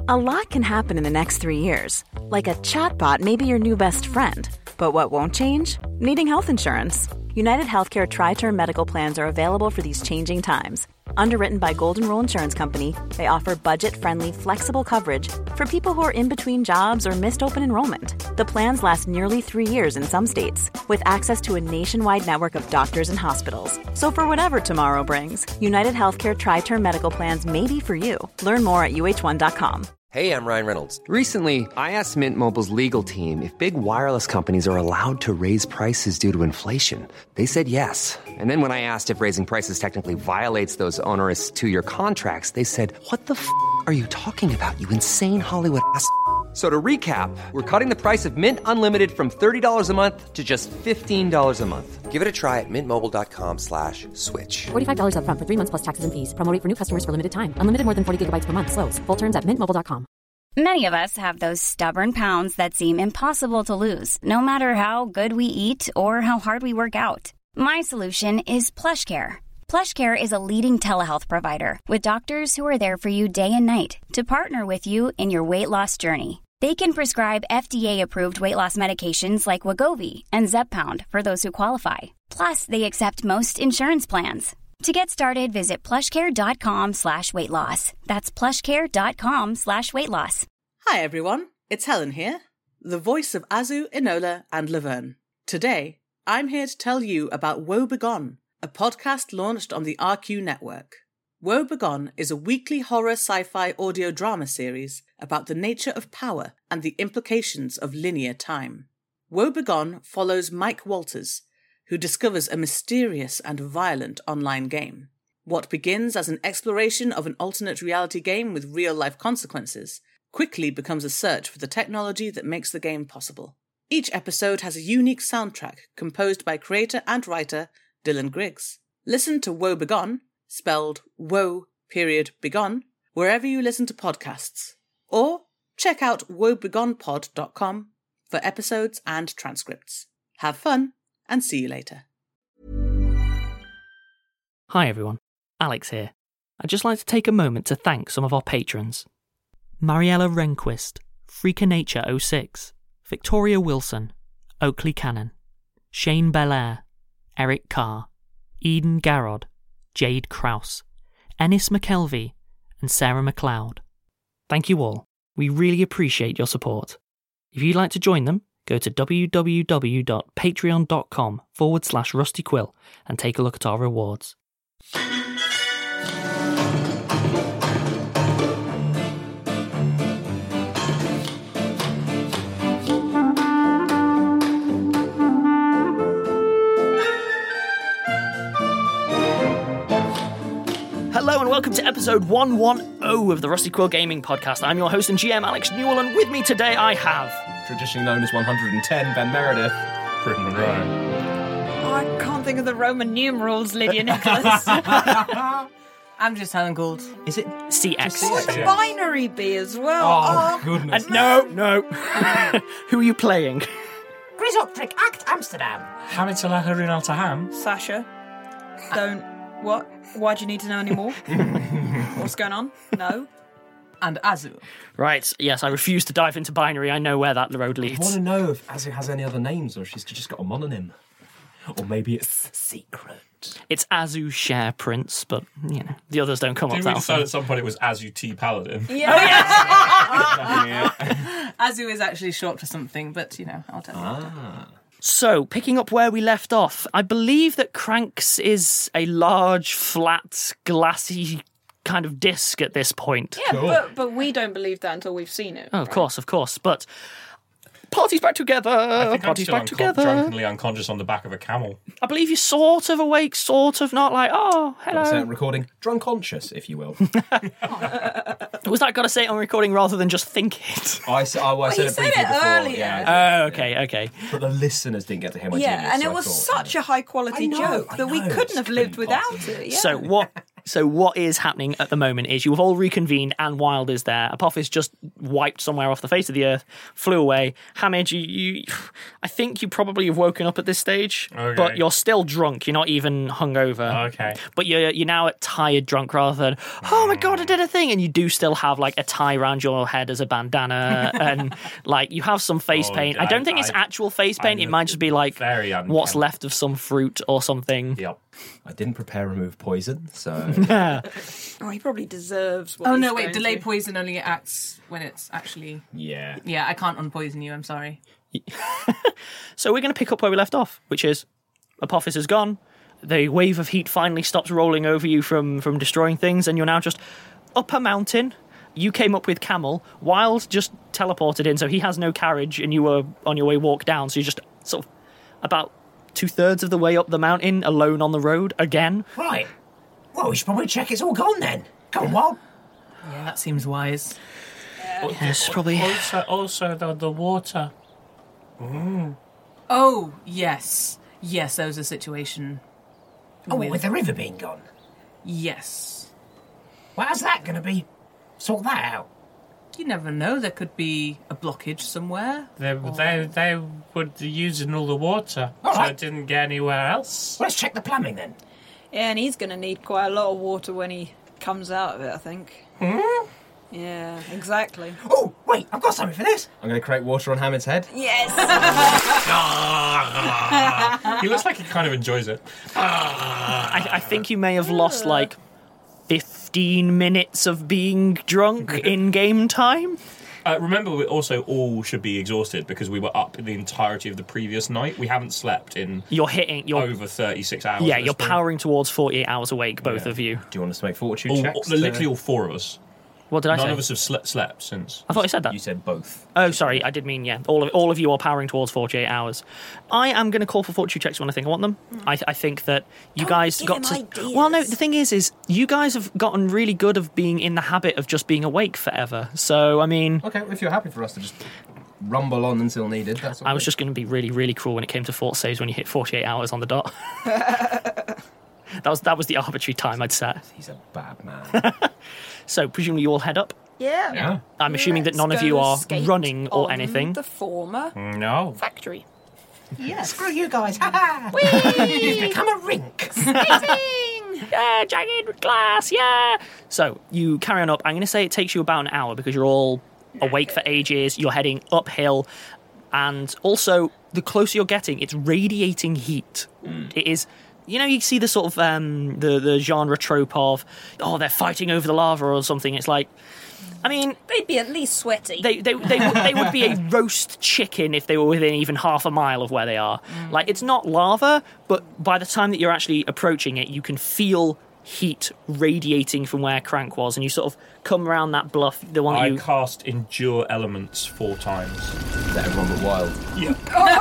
A lot can happen in the next 3 years. Like a chatbot may be your new best friend. But what won't change? Needing health insurance. United Healthcare Tri-Term Medical Plans are available for these changing times. Underwritten by Golden Rule Insurance Company, they offer budget-friendly, flexible coverage for people who are in between jobs or missed open enrollment. The plans last nearly 3 years in some states, with access to a nationwide network of doctors and hospitals. So for whatever tomorrow brings, United Healthcare Tri-Term Medical Plans may be for you. Learn more at uh1.com. Hey, I'm Ryan Reynolds. Recently, I asked Mint Mobile's legal team if big wireless companies are allowed to raise prices due to inflation. They said yes. And then when I asked if raising prices technically violates those onerous 2-year contracts, they said, "What the f*** are you talking about, you insane Hollywood ass?" So to recap, we're cutting the price of Mint Unlimited from $30 a month to just $15 a month. Give it a try at mintmobile.com/switch. $45 up front for 3 months plus taxes and fees. Promo rate for new customers for limited time. Unlimited more than 40 gigabytes per month. Slows full terms at mintmobile.com. Many of us have those stubborn pounds that seem impossible to lose, no matter how good we eat or how hard we work out. My solution is PlushCare. PlushCare is a leading telehealth provider with doctors who are there for you day and night to partner with you in your weight loss journey. They can prescribe FDA-approved weight loss medications like Wegovy and Zepbound for those who qualify. Plus, they accept most insurance plans. To get started, visit plushcare.com/weightloss. That's plushcare.com/weightloss. Hi everyone, it's Helen here, the voice of Azu, Enola and Laverne. Today, I'm here to tell you about Woe Begone, a podcast launched on the RQ network. Woe Begone is a weekly horror sci-fi audio drama series about the nature of power and the implications of linear time. Woe Begone follows Mike Walters, who discovers a mysterious and violent online game. What begins as an exploration of an alternate reality game with real-life consequences quickly becomes a search for the technology that makes the game possible. Each episode has a unique soundtrack composed by creator and writer Dylan Griggs. Listen to Woe Begone, spelled Woe.Begone, wherever you listen to podcasts. Or check out woebegonepod.com for episodes and transcripts. Have fun, and see you later. Hi everyone, Alex here. I'd just like to take a moment to thank some of our patrons. Mariella Rehnquist, Freakinature06, Victoria Wilson, Oakley Cannon, Shane Belair, Eric Carr, Eden Garrod, Jade Krause, Ennis McKelvey, and Sarah McLeod. Thank you all. We really appreciate your support. If you'd like to join them, go to www.patreon.com/RustyQuill and take a look at our rewards. Hello and welcome to episode 110 of the Rusty Quill Gaming Podcast. I'm your host and GM, Alex Newell, and with me today I have... traditionally known as 110, Ben Meredith. Britton Monroe. Oh, I can't think of the Roman numerals, Lydia Nicholas. I'm just Helen Gould. Is it CX? Would the binary be as well? Oh, goodness. No. Who are you playing? Grizzoptric Act Amsterdam. Hamitala Harun Al-Taham. Sasha. Don't... What? Why do you need to know any more? What's going on? No. And Azu. Right, yes, I refuse to dive into binary. I know where that road leads. I want to know if Azu has any other names or if she's just got a mononym. Or maybe it's secret. It's Azu Share Prince, but, you know, the others don't come up Didn't that we decide often. at some point it was Azu T. Paladin? Yeah. Oh, yes. Azu is actually short for something, but, you know, I'll tell you. So, picking up where we left off, I believe that Cranks is a large, flat, glassy kind of disc at this point. Yeah, cool. but we don't believe that until we've seen it. Oh, of course. But party's back together. I think Party's I'm back still together. drunkenly unconscious on the back of a camel. I believe you're sort of awake, sort of not, like, oh, hello. Gotta say it on recording, drunk-conscious, if you will. Was that got to say it on recording rather than just think it? I said it briefly before. earlier. Yeah, Oh, okay. But the listeners didn't get to hear my genius. Yeah, and so it I was thought, such a high-quality joke that we couldn't have lived without it. Yeah. So So what is happening at the moment is you've all reconvened and Wild is there. Apophis just wiped somewhere off the face of the earth, flew away. Hamid, I think you probably have woken up at this stage, but you're still drunk. You're not even hungover. Okay. But you're now at tired drunk rather than, oh my God, I did a thing. And you do still have like a tie around your head as a bandana and like you have some face paint. I don't think it's actual face paint. It might just be like what's left of some fruit or something. Yep. I didn't prepare remove poison, so... Oh, he probably deserves what Oh, he's no, wait. going Delay through. poison only acts when it's actually... Yeah. Yeah, I can't unpoison you. I'm sorry. So we're going to pick up where we left off, which is Apophis is gone. The wave of heat finally stops rolling over you from destroying things, and you're now just up a mountain. You came up with Camel. Wild just teleported in, so he has no carriage, and you were on your way walk down, so you're just sort of about 2/3 of the way up the mountain, alone on the road, again. Right. Well, we should probably check it's all gone then. Come on, Wild. Yeah, that seems wise. Yes, probably. Also the water. Oh, yes. Yes, there was a situation. Oh, with the river being gone. Yes. Well, how's that going to be? Sort that out. You never know. There could be a blockage somewhere. They were using all the water, All so right. it didn't get anywhere else. Well, let's check the plumbing then. Yeah, and he's going to need quite a lot of water when he comes out of it, I think. Yeah, exactly. Oh, wait, I've got something for this. I'm going to create water on Hamid's head. Yes! He looks like he kind of enjoys it. I think you may have lost like 15 minutes of being drunk in game time. Remember, we also all should be exhausted because we were up in the entirety of the previous night. We haven't slept in You're over 36 hours. Yeah, at this you're point. powering towards 48 hours awake, both of you. Do you want us to make fortitude checks? Literally all four of us. What did I say? None of us have slept since. I thought I said that. You said both. Oh, sorry, I did mean, yeah. All of you are powering towards 48 hours. I am going to call for fortitude checks when I think I want them. I think that you guys give got him to... ideas. Well, no, the thing is you guys have gotten really good of being in the habit of just being awake forever. So, I mean... Okay, if you're happy for us to just rumble on until needed, that's all I was just going to be really, really cruel when it came to fort saves when you hit 48 hours on the dot. That was the arbitrary time I'd set. He's a bad man. So, presumably you all head up. Yeah. Yeah. I'm assuming that none of you are running or anything. The former No. factory. Yeah, screw you guys. Ha ha. It's become a rink. Yeah, jagged glass, yeah. So you carry on up. I'm going to say it takes you about an hour because you're all awake for ages. You're heading uphill, and also the closer you're getting, it's radiating heat. It is. You know, you see the sort of the genre trope of, oh, they're fighting over the lava or something. It's like, I mean, They'd be at least sweaty. they would be a roast chicken if they were within even half a mile of where they are. Like, it's not lava, but by the time that you're actually approaching it, you can feel heat radiating from where Crank was, and you sort of come around that bluff, the one that I you... cast Endure Elements 4 times. Let everyone but Wild. Yeah.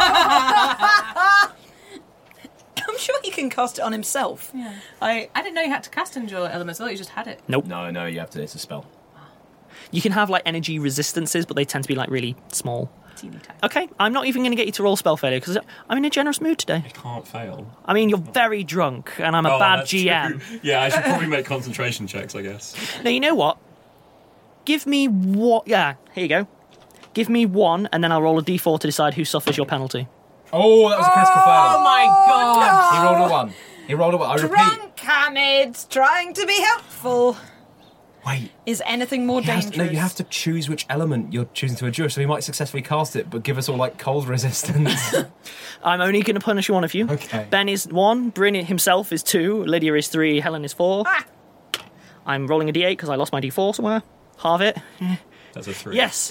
I'm sure he can cast it on himself. Yeah. I didn't know you had to cast Endure Elements. I thought you just had it. Nope. No, you have to. It's a spell. You can have, like, energy resistances, but they tend to be, like, really small. Teeny tiny. Okay, I'm not even going to get you to roll spell failure, because I'm in a generous mood today. I can't fail. I mean, you're very drunk, and I'm a bad that's GM. true. Yeah, I should probably make concentration checks, I guess. Now, you know what? Give me what... Yeah, here you go. Give me one, and then I'll roll a d4 to decide who suffers your penalty. Oh, that was a critical fail. Oh my god! He rolled a 1. He rolled a 1. I repeat. Drunk Hamid, trying to be helpful. Wait. Is anything more dangerous? No, you have to choose which element you're choosing to endure, so he might successfully cast it, but give us all, like, cold resistance. I'm only going to punish one of you. Okay. Ben is 1, Bryn himself is 2, Lydia is 3, Helen is 4. Ah. I'm rolling a d8 because I lost my d4 somewhere. Halve it. That's a 3. Yes.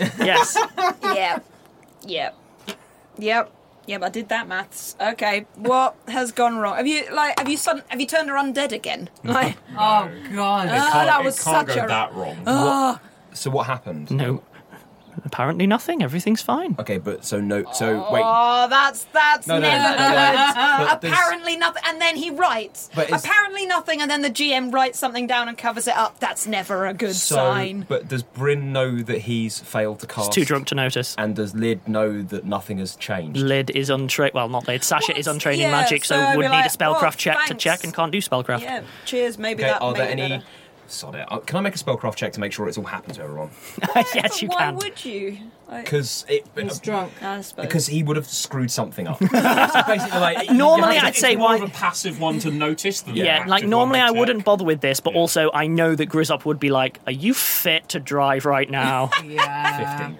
Yep, I did that maths. Okay, what has gone wrong? Have you turned her undead again? Like, Oh god. that was it can't such go a- that wrong. So what happened? No. Apparently nothing. Everything's fine. Okay, but so wait. Oh, that's No, never good. but there's- Apparently nothing, and then he writes. But is- Apparently nothing, and then the GM writes something down and covers it up. That's never a good sign. But does Bryn know that he's failed to cast? He's too drunk to notice. And does Lyd know that nothing has changed? Lyd is untrained. Well, not Lyd. Sasha is untrained in Yeah, magic, so so I'd would be need a like, spellcraft oh, check to thanks. check and can't do spellcraft. Yeah, cheers. Maybe Okay, that. are there maybe any? better. Sod it. Can I make a spellcraft check to make sure it's all happened to everyone? Yes, you Why can. would you? Because He's drunk. I suppose. Because he would have screwed something up. So basically, like, Normally, you have I'd to- say It's more why. of a passive one to notice than an Yeah, active like normally one I to wouldn't check. bother with this, but also I know that Grizzop would be like, "Are you fit to drive right now?" Yeah.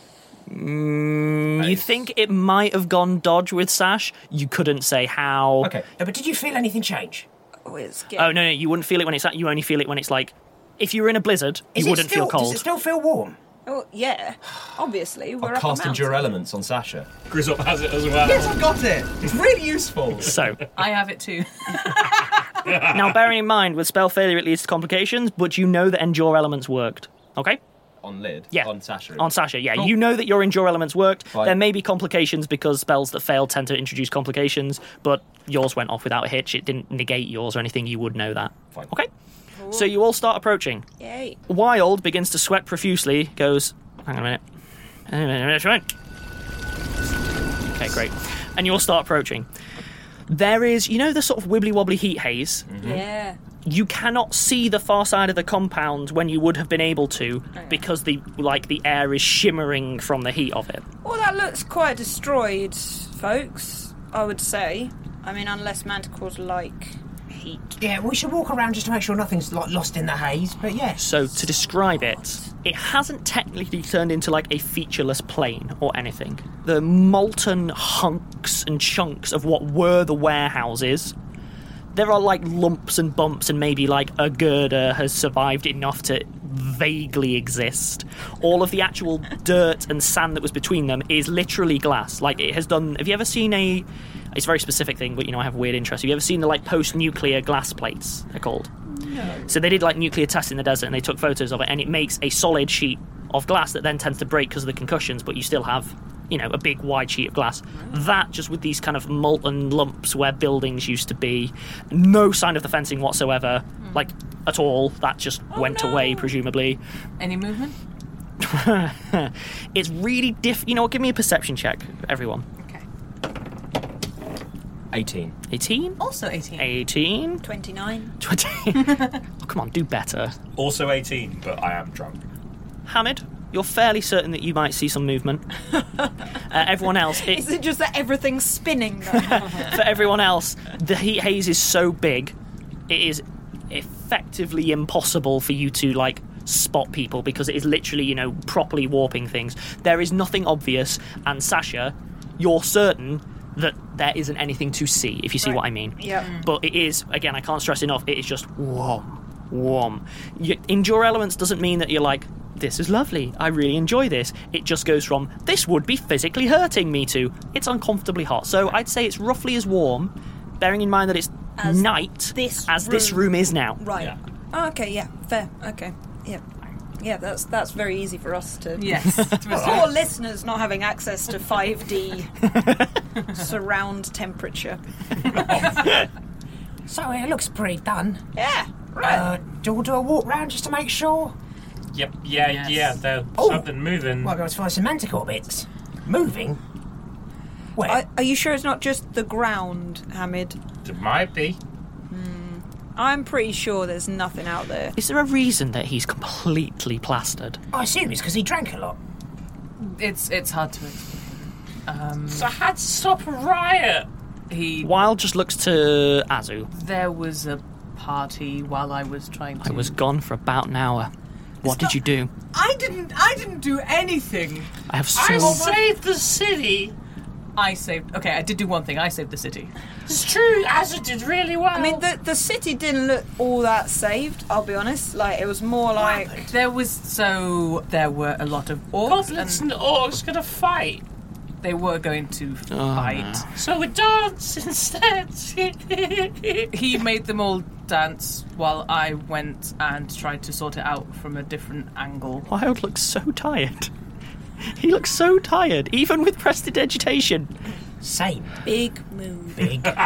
15. You think it might have gone dodge with Sash? You couldn't say how. Okay. No, but did you feel anything change? Oh, it's Oh no, you wouldn't feel it when it's you only feel it when it's like, if you were in a blizzard, you wouldn't feel Does cold. it still feel warm? Oh, yeah. Obviously, we're I'll up cast a Endure mountain. Elements on Sasha. Grizzop has it as well. Yes, I've got it. It's really useful. So I have it too. now, bearing in mind with spell failure it leads to complications, but you know that Endure Elements worked. Okay. On Lyd? Yeah. On Sasha? On Sasha, yeah. Cool. You know that your Endure Elements worked. Fine. There may be complications because spells that fail tend to introduce complications, but yours went off without a hitch. It didn't negate yours or anything. You would know that. Fine. Okay. So you all start approaching. Yay. Wild begins to sweat profusely, goes, hang on a minute. Okay, great. And you all start approaching. There is, you know the sort of wibbly-wobbly heat haze? Yeah. You cannot see the far side of the compound when you would have been able to because the air is shimmering from the heat of it. Well, that looks quite destroyed, folks, I would say. I mean, unless manticores like heat. Yeah, we should walk around just to make sure nothing's lost in the haze, but yeah. So to describe it, it hasn't technically turned into like a featureless plain or anything. The molten hunks and chunks of what were the warehouses, there are like lumps and bumps and maybe like a girder has survived enough to vaguely exist. All of the actual dirt and sand that was between them is literally glass. Like it has done... Have you ever seen a... It's a very specific thing, but you know I have a weird interest. Have you ever seen the like post-nuclear glass plates, they're called? No. So they did like nuclear tests in the desert and they took photos of it and it makes a solid sheet of glass that then tends to break because of the concussions, but you still have, you know, a big wide sheet of glass. That just with these kind of molten lumps where buildings used to be, no sign of the fencing whatsoever, like at all. That just went away, presumably. Any movement? It's really You know what? Give me a perception check, everyone. Okay. 18. 18? Also 18. 18? 29. 20. Oh, come on, do better. Also 18, but I am drunk. Hamid, you're fairly certain that you might see some movement. Everyone else... Is it just that everything's spinning, though? For everyone else, the heat haze is so big, it is effectively impossible for you to, like, spot people because it is literally, you know, properly warping things. There is nothing obvious, and Sasha, you're certain that there isn't anything to see, if you see what I mean. Yeah. But it is, again, I can't stress enough, it is just warm. Endure Elements doesn't mean that you're like, this is lovely, I really enjoy this. It just goes from, this would be physically hurting me to, it's uncomfortably hot. So I'd say it's roughly as warm, bearing in mind that it's As night this as this room is now. Right. Yeah. Oh, okay, yeah, fair. Okay, yeah. Yeah, that's very easy for us to... Yes. Poor listeners not having access to 5D surround temperature. So it looks pretty done. Yeah, right. Do we do a walk round just to make sure? Yep, yeah, Yes. yeah, there's Oh. something moving. Well, go as far as semantical bits. Moving? Where? Are you sure it's not just the ground, Hamid? It might be. I'm pretty sure there's nothing out there. Is there a reason that he's completely plastered? I assume it's because he drank a lot. It's hard to explain. So I had to stop a riot. Wild just looks to Azu. There was a party while I was trying to... I was gone for about an hour. What did you do? I didn't do anything. I have I so... saved the city. I did do one thing. I saved the city. It's true, Azure did really well. I mean, the city didn't look all that saved, I'll be honest. Like, it was more like... There were a lot of orcs, goblins and and orcs gonna fight. they were going to fight. So we dance instead. He made them all dance while I went and tried to sort it out from a different angle. Wild looks so tired. He looks so tired, even with prestidigitation. Same. Big move. Big. Look,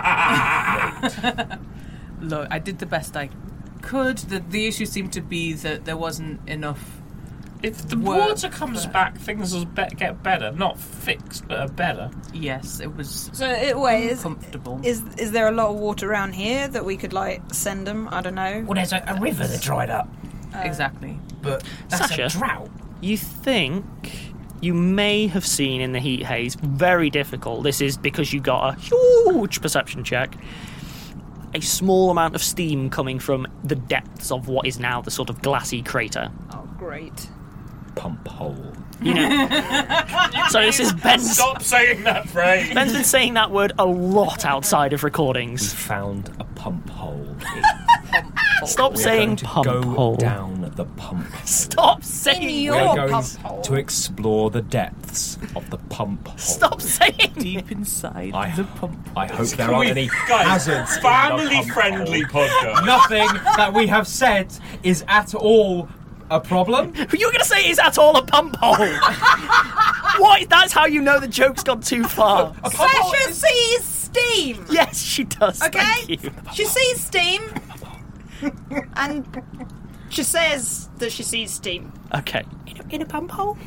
I did the best I could. The issue seemed to be that there wasn't enough. If the Work water comes back, things will get better. Not fixed, but better. Yes, it was So, is comfortable. there a lot of water around here that we could, like, send them? I don't know. Well, there's a river that dried up, Exactly. but that's Sasha? a drought. You think you may have seen in the heat haze, very difficult, this is because you got a huge perception check, a small amount of steam coming from the depths of what is now the sort of glassy crater. Oh, great. Pump hole. You know. So this is Ben's. Stop saying that phrase. Ben's been saying that word a lot outside of We recordings. found a pump hole. Stop We are saying going to pump go hole. down the pump hole. Stop In saying. your We are going pump hole. to explore the depths of the pump hole. Stop saying. Deep inside I, the pump. I hope there aren't any Guys, hazards. in the family-friendly pump hole. podcast. Nothing that we have said is at all a problem. You're going to say is at all a pump hole? What? That's how you know the joke's gone too far. Sasha sees steam! Yes, she does. Okay? Thank you. She sees steam. And she says that she sees steam. Okay. In a pump hole?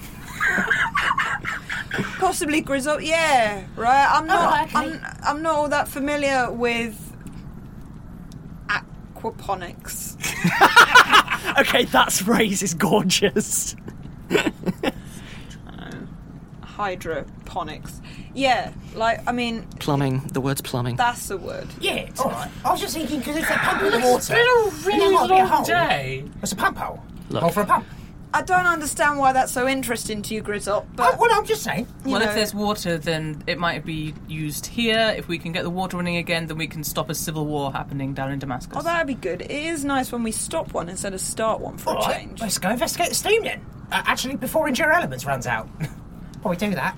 Possibly Grizzle. Yeah, right. okay. I'm not all that familiar with aquaponics. Okay, that phrase is gorgeous. Hydroponics. Yeah, like, I mean, Plumbing. The word's plumbing. that's the word. Yeah, it's all right. I was just thinking because if they're pumping the water, It's been a really might be a long hole. day. It's a pump hole. Look. Hole for a pump. I don't understand why that's so interesting to you, Grizzle, Oh, but well, I'm just saying. you Well, know, if there's water, then it might be used here. If we can get the water running again, then we can stop a civil war happening down in Damascus. oh, that'd be good. It is nice when we stop one instead of start one for All a right, change. let's go investigate the steam then. Actually, before Endure Elements runs out. While we do that.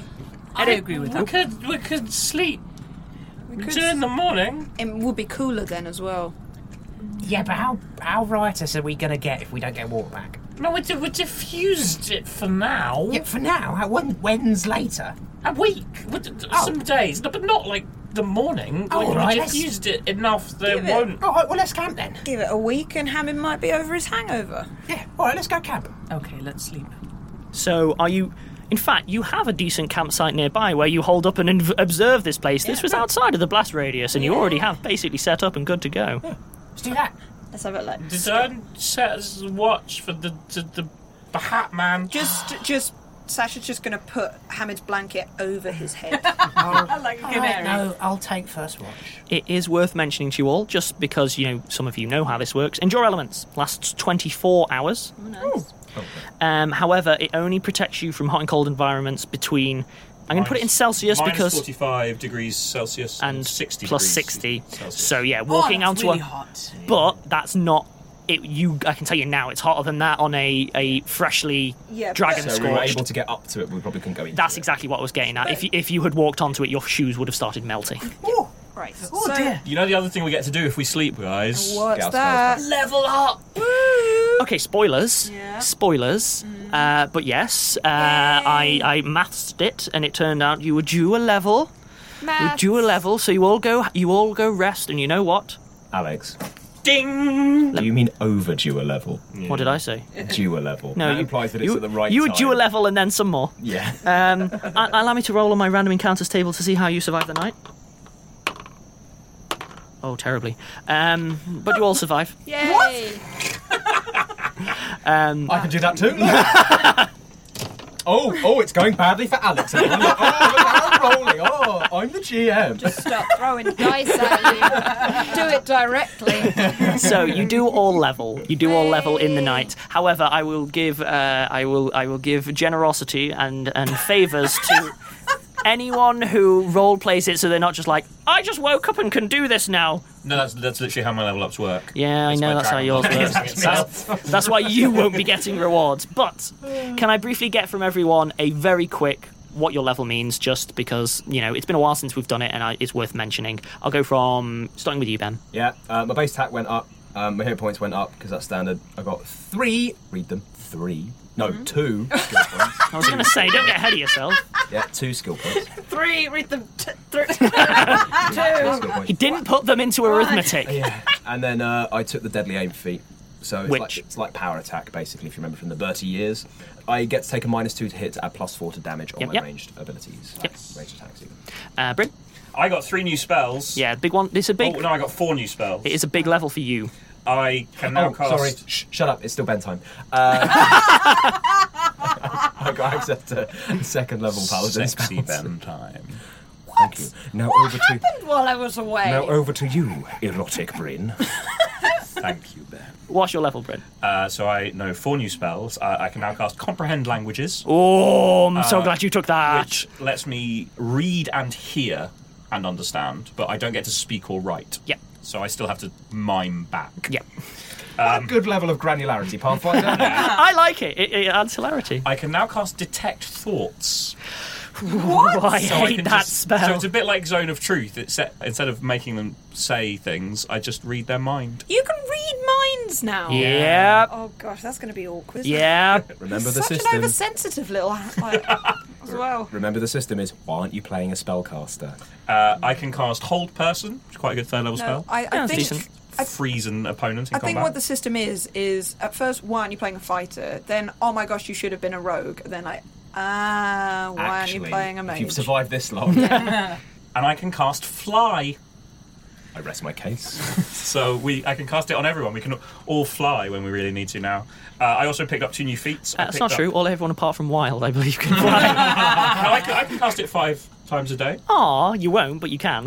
I agree with We that. could sleep We could- in the morning. It would be cooler then as well. Yeah, but how riotous are we going to get if we don't get water back? No, we diffused it for now. Yeah, for now. When's later? A week, some days, no, but not like the morning. Oh, we all right, diffused it enough that Give it it- won't. All right, well, let's camp then. Give it a week and Hammond might be over his hangover. Yeah, all right, let's go camp. Okay, let's sleep. So, are you... In fact, you have a decent campsite nearby where you hold up and observe this place. This was outside of the blast radius, and you already have basically set up and good to go. Let's do that. Let's have it like Did I set us a watch for the hat man? just Sasha's just going to put Hamid's blanket over his head. Like a All right, no, I'll take first watch. It is worth mentioning to you all, just because, you know, some of you know how this works. Endure Elements lasts 24 hours. However, it only protects you from hot and cold environments between... I'm going to put it in Celsius Minus because... 45 degrees Celsius and 60 plus degrees 60. Celsius. So, yeah, walking that's onto really a... hot. But that's not... I can tell you now, it's hotter than that on a freshly Yeah, dragon So we were scorched. able to get up to it, but we probably couldn't go into That's it. exactly what I was getting at. If you had walked onto it, your shoes would have started melting. Right. Oh, so, dear. You know the other thing we get to do if we sleep, guys? what's Get our that? spells Level up! Okay, spoilers. Yeah. Spoilers. But yes, I mathed it, and it turned out you were due a level. You were due a level, so you all go rest, and you know what? Alex, Ding! do you mean overdue a level? What did I say? Due a level. No, that implies that it's you, at the right you time. were due a level and then some more. Yeah. Allow me to roll on my random encounters table to see how you survive the night. Oh, terribly. But you all survive. Yay! I can do that too. Oh, it's going badly for Alex. Look, I'm rolling. Oh, I'm the GM. Just start throwing dice at you. Do it directly. So you do all level. You do all level in the night. However, I will give I will give generosity and favours to anyone who role plays it, so they're not just like, I just woke up and can do this now. No, that's literally how my level ups work. Yeah, I know my that's how yours dragon works. using itself. That's why you won't be getting rewards. But can I briefly get from everyone a very quick what your level means, just because, you know, it's been a while since we've done it and it's worth mentioning. I'll go from starting with you, Ben. Yeah, my base attack went up. My hit points went up because that's standard. I got 3. Read them. 3 No, 2 skill points. I was going to say, don't get ahead of yourself. Yeah, 2 skill points. 3, read them. 2. Skill points. He didn't put them into arithmetic. Yeah. And then I took the deadly aim feat. So Which? it's like power attack, basically, if you remember from the Bertie years. I get to take a -2 to hit, add +4 to damage on my ranged abilities. Yep. Ranged attacks, even. Bryn? I got 3 new spells. Yeah, big one. It's a big... Oh, no, I got 4 new spells. It is a big level for you. I can now cast... Sorry, shut up, it's still bedtime. I got access to second level paladin Sexy spells. Ben time. Thank you. Now over to... While I was away. Now over to you, erotic Bryn. Thank you, Ben. What's your level, Bryn? So I know 4 new spells. I can now cast Comprehend Languages. Oh, I'm so glad you took that. Which lets me read and hear and understand, but I don't get to speak or write. Yep. So I still have to mime back. Yep. A good level of granularity, Pathfinder. I like it. It adds hilarity. I can now cast Detect Thoughts. What? I So I hate can that just- spell. So it's a bit like Zone of Truth. Instead of making them say things, I just read their mind. You can read minds now. Yep. Oh gosh, that's going to be awkward. Isn't Yeah. Remember the Such system. an oversensitive little like, as well. Remember the system is, why aren't you playing a spellcaster? I can cast Hold Person, which is quite a good 3rd level No, spell. I That's think decent. Freeze an opponent in I think combat. what the system is at first, why aren't you playing a fighter? Then, oh my gosh, you should have been a rogue. Then why aren't you playing a if mage? you've survived this long, And I can cast Fly. I rest my case. So I can cast it on everyone. We can all fly when we really need to now. I also picked up 2 new feats. That's not true. Everyone apart from Wild, I believe, can fly. No, I can cast it 5 times a day. Aw, you won't, but you can.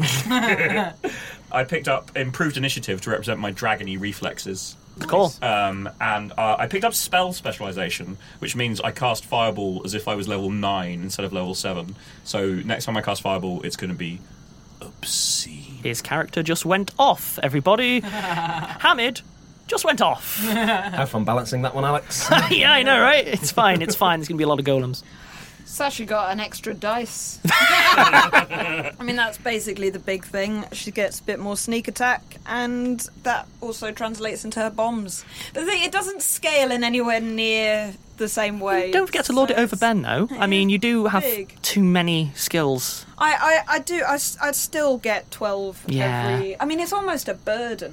I picked up Improved Initiative to represent my dragony reflexes. Cool. And I picked up Spell Specialization, which means I cast Fireball as if I was level 9 instead of level 7. So next time I cast Fireball, it's going to be obscene. His character just went off, everybody. Hamid just went off. Have fun balancing that one, Alex. Yeah, I know, right? It's fine. There's going to be a lot of golems. Sasha got an extra dice. I mean, that's basically the big thing. She gets a bit more sneak attack, and that also translates into her bombs. But the thing, it doesn't scale in anywhere near the same way. Don't forget to lord it over Ben, though. I mean, you do have big. too many skills. I do. I still get 12 Yeah. every... I mean, it's almost a burden.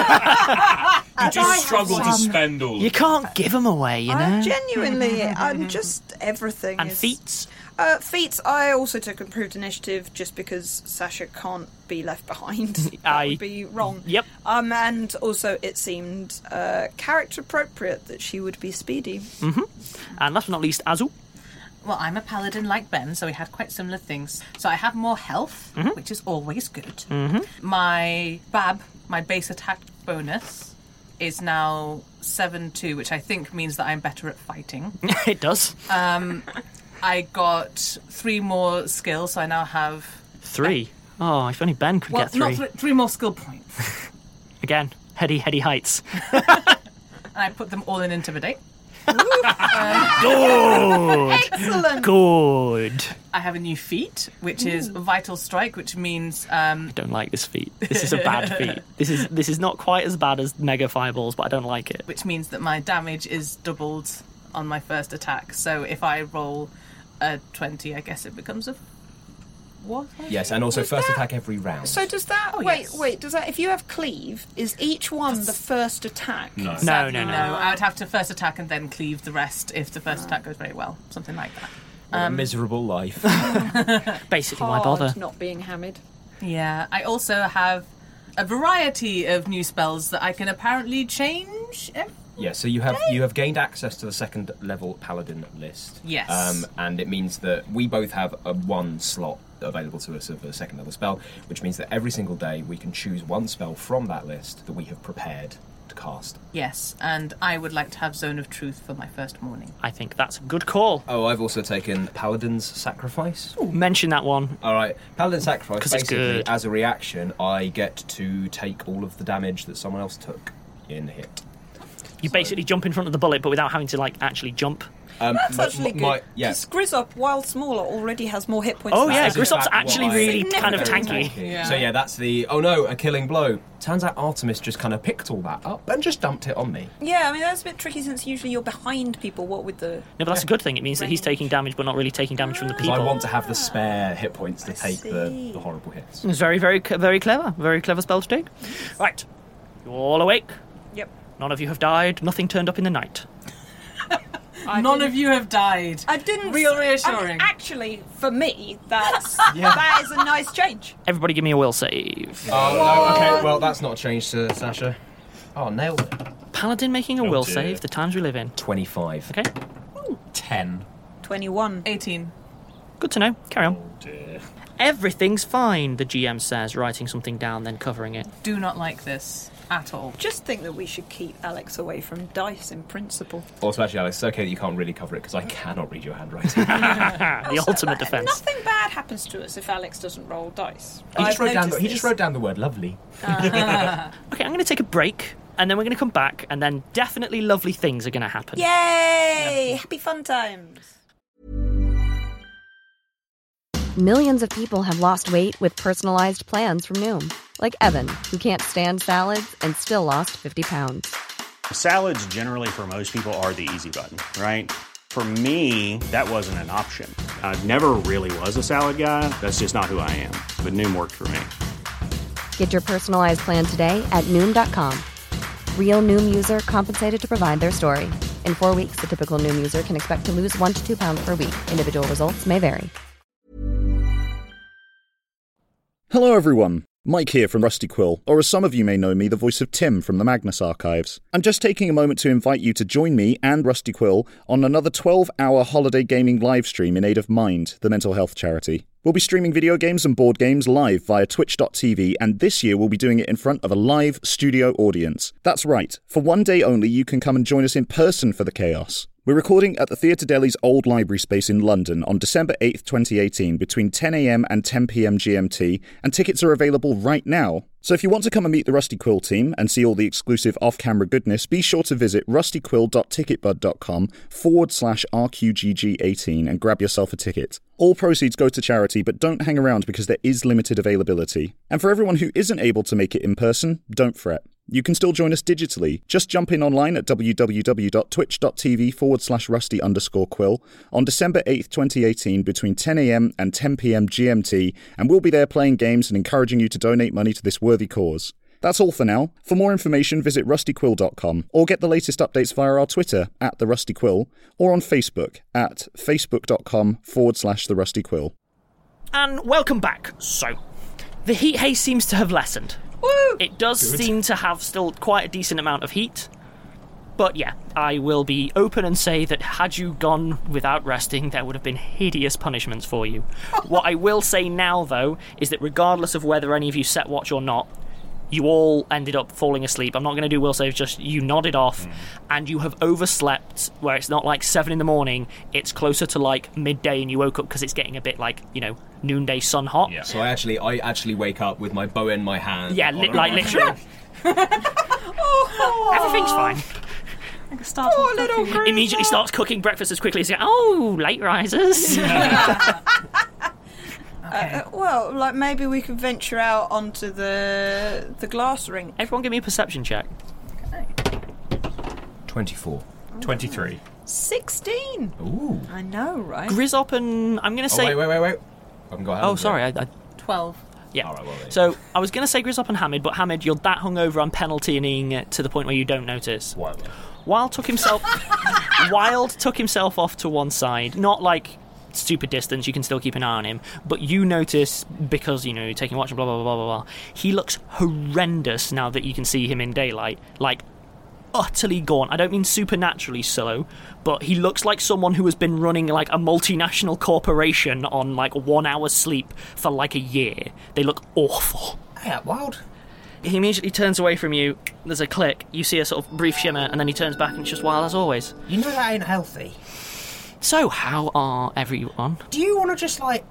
You just struggle to spend all. You can't give them away, you know? Genuinely, I'm just everything. And is... feats? Feats, I also took Improved Initiative just because Sasha can't be left behind. That would be wrong. Yep. And also it seemed character appropriate that she would be speedy. Mm-hmm. And last but not least, Azu. Well, I'm a paladin like Ben, so we had quite similar things. So I have more health, which is always good. My BAB, my base attack bonus, is now 7-2, which I think means that I'm better at fighting. It does. I got 3 more skills, so I now have... 3. Oh, if only Ben could get 3. Not 3 more skill points. Again, heady heights. And I put them all in Intimidate. Good. Excellent. Good. I have a new feat, which is Vital Strike, which means... I don't like this feat. This is a bad feat. This is not quite as bad as Mega Fireballs, but I don't like it. which means that my damage is doubled on my first attack. So if I roll a 20, I guess it becomes a... What? Yes, and also first attack every round. So does that... wait, does that... If you have Cleave, is each one the first attack? No. Sadly, no. I would have to first attack and then cleave the rest if the first attack goes very well. Something like that. What a miserable life. Basically, why Hard bother? not being Hamid. Yeah, I also have a variety of new spells that I can apparently change. Yeah, so you have gained access to the second level paladin list. Yes. And it means that we both have a 1 slot available to us of a second level spell, which means that every single day we can choose 1 spell from that list that we have prepared to cast. Yes, and I would like to have Zone of Truth for my first morning. I think that's a good call. Oh, I've also taken Paladin's Sacrifice. Ooh, mention that one. All right, Paladin's Sacrifice, 'Cause it's basically, good. as a reaction, I get to take all of the damage that someone else took in hit. You basically jump in front of the bullet, but without having to actually jump. That's actually good. Yeah. Because Grizzop, while smaller, already has more hit points. Oh than yeah, Azure. Grizzop's actually really kind of tanky. Yeah. So yeah, that's the a killing blow. Turns out Artemis just kind of picked all that up and just dumped it on me. Yeah, I mean that's a bit tricky since usually you're behind people. What with the No, but that's a good thing. It means that he's taking damage, but not really taking damage from the Because people. I want to have the spare hit points to take the horrible hits. It's very, very, very clever. Very clever spell to take. Right, you're all awake. Yep. None of you have died. Nothing turned up in the night. None of you have died. I didn't. Real I reassuring. mean, actually, for me, that is a nice change. Everybody, give me a will save. Oh no! Okay, well that's not a change to Sasha. Oh, nailed it. Paladin making a will dear. save. The times we live in. 25. Okay, 10. 21. 18. good to know. Carry on. Dear. Everything's fine. The GM says, writing something down, then covering it. Do not like this at all. Just think that we should keep Alex away from dice in principle. Also, actually, Alex, it's okay that you can't really cover it because I cannot read your handwriting. The ultimate defense. Nothing bad happens to us if Alex doesn't roll dice. He just I've wrote down the word lovely. Okay, I'm going to take a break, and then we're going to come back, and then definitely lovely things are going to happen. Yay! Happy fun times. Millions of people have lost weight with personalized plans from Noom. Like Evan, who can't stand salads and still lost 50 pounds. Salads generally for most people are the easy button, right? For me, that wasn't an option. I never really was a salad guy. That's just not who I am. But Noom worked for me. Get your personalized plan today at Noom.com. Real Noom user compensated to provide their story. In 4 weeks, the typical Noom user can expect to lose 1 to 2 pounds per week. Individual results may vary. Hello everyone, Mike here from Rusty Quill, or as some of you may know me, the voice of Tim from the Magnus Archives. I'm just taking a moment to invite you to join me and Rusty Quill on another 12-hour holiday gaming live stream in aid of Mind, the mental health charity. We'll be streaming video games and board games live via twitch.tv, and this year we'll be doing it in front of a live studio audience. That's right, for one day only you can come and join us in person for the chaos. We're recording at the Theatre Delhi's old library space in London on December 8th, 2018, between 10 a.m. and 10 p.m. GMT, and tickets are available right now. So if you want to come and meet the Rusty Quill team and see all the exclusive off-camera goodness, be sure to visit rustyquill.ticketbud.com/RQGG18 and grab yourself a ticket. All proceeds go to charity, but don't hang around because there is limited availability. And for everyone who isn't able to make it in person, don't fret. You can still join us digitally. Just jump in online at www.twitch.tv/rusty_quill on December 8th, 2018 between 10 a.m. and 10 p.m. GMT, and we'll be there playing games and encouraging you to donate money to this worthy cause. That's all for now. For more information, visit rustyquill.com or get the latest updates via our Twitter @TheRustyQuill or on Facebook at facebook.com/TheRustyQuill. And welcome back. So, the heat haze seems to have lessened. Woo! It does seem to have still quite a decent amount of heat. But yeah, I will be open and say that had you gone without resting, there would have been hideous punishments for you. What I will say now, though, is that regardless of whether any of you set watch or not, you all ended up falling asleep. I'm not going to do will saves, just you nodded off, and you have overslept, where it's not like 7 in the morning, it's closer to like midday, and you woke up because it's getting a bit like, noonday sun hot. Yeah. So I actually wake up with my bow in my hand. Yeah, literally. Everything's fine. Immediately starts cooking breakfast as quickly as you late risers. Well, maybe we could venture out onto the glass ring. Everyone give me a perception check. 24. 23. 16. Ooh. I know, right? Grizzop and I'm going to say... Wait. I haven't got Hamid. Oh, sorry. I 12. Yeah. All right, well, so I was going to say Grizzop and Hamid, but Hamid, you're that hungover on penaltying to the point where you don't notice. What? Wild took himself off to one side, not like stupid distance, you can still keep an eye on him, but you notice, because you're taking watch and blah blah blah blah blah, he looks horrendous now that you can see him in daylight, like utterly gaunt. I don't mean supernaturally so, but he looks like someone who has been running like a multinational corporation on like 1 hour's sleep for like a year. They look awful. Yeah, Wild. He immediately turns away from you. There's a click. You see a sort of brief shimmer, and then he turns back and it's just Wild as always. You know that ain't healthy. So, how are everyone? Do you want to just,